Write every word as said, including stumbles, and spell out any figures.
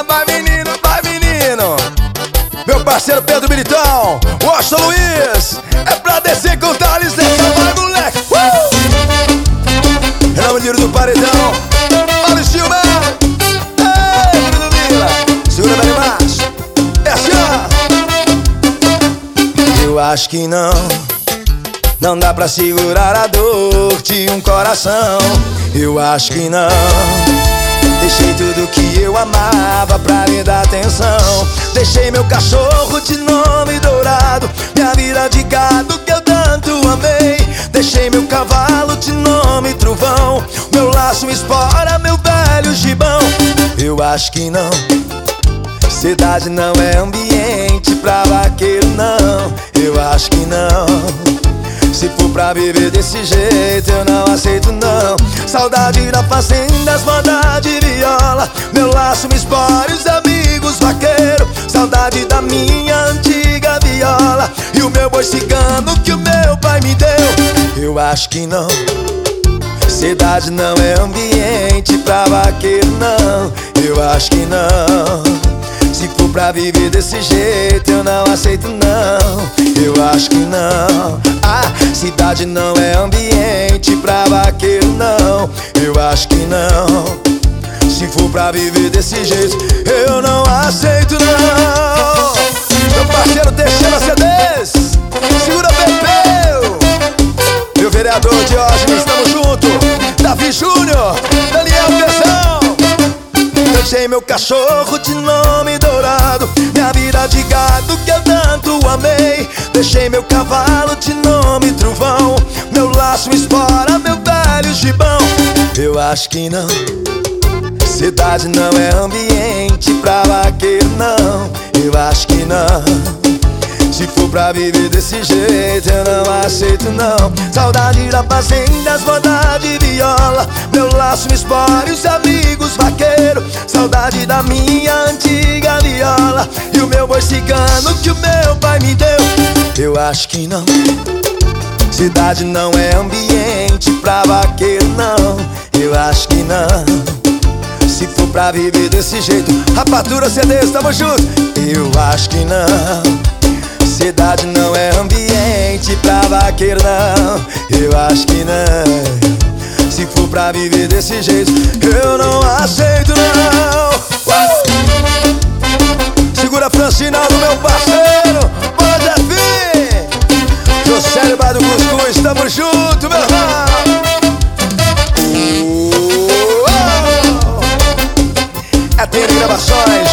vai menino, vai menino. Meu parceiro Pedro Militão, Washington Luiz, é pra descer com o Thales, vai moleque. uh! Renan Menino do Paredão, olha o Gilmar. Ei, Bruno Lila, segura bem mais. É assim, ó. Eu acho que não, não dá pra segurar a dor de um coração. Eu acho que não. Deixei tudo que eu amava pra lhe dar atenção. Deixei meu cachorro de nome dourado, minha vida de gado que eu tanto amei. Deixei meu cavalo de nome trovão, meu laço espora, meu velho gibão. Eu acho que não, cidade não é ambiente pra vaqueiro não. Eu acho que não, se for pra viver desse jeito eu não aceito não. Saudade da fazenda, as bandas de viola, meu laço me espora e os amigos vaqueiro. Saudade da minha antiga viola e o meu boi cigano que o meu pai me deu. Eu acho que não, cidade não é ambiente pra vaqueiro não. Eu acho que não, se for pra viver desse jeito eu não aceito não. Eu acho que não. Ah, cidade não é ambiente pra vaqueiro não. Eu acho que não, se for pra viver desse jeito eu não aceito não. Meu parceiro Teixeira C Ds, segura Pepeu. Meu vereador Diógenes, tamo junto. Davi Júnior, Daniel Pezão. Deixei meu cachorro de nome dourado, minha vida de gado que eu tanto amei. Deixei meu cavalo de nome trovão, meu laço espora, meu velho gibão. Eu acho que não, cidade não é ambiente pra vaqueiro não. Eu acho que não, se for pra viver desse jeito eu não aceito não. Saudade da fazenda, as bandas de viola, meu laço me espora e os amigos vaqueiro. Saudade da minha antiga viola e o meu boi cigano que o meu pai me deu. Eu acho que não, cidade não é ambiente pra vaqueiro não. Eu acho que não, se for pra viver desse jeito. Rapadura C Ds, tamo junto. Eu acho que não, cidade não é ambiente pra vaqueiro não. Eu acho que não, se for pra viver desse jeito eu não aceito não. uh! Segura Francinaldo, meu parceiro, bora Jefinho, José Bar do Cuscuz, tamo junto, meu irmão. uh! É T N Gravações.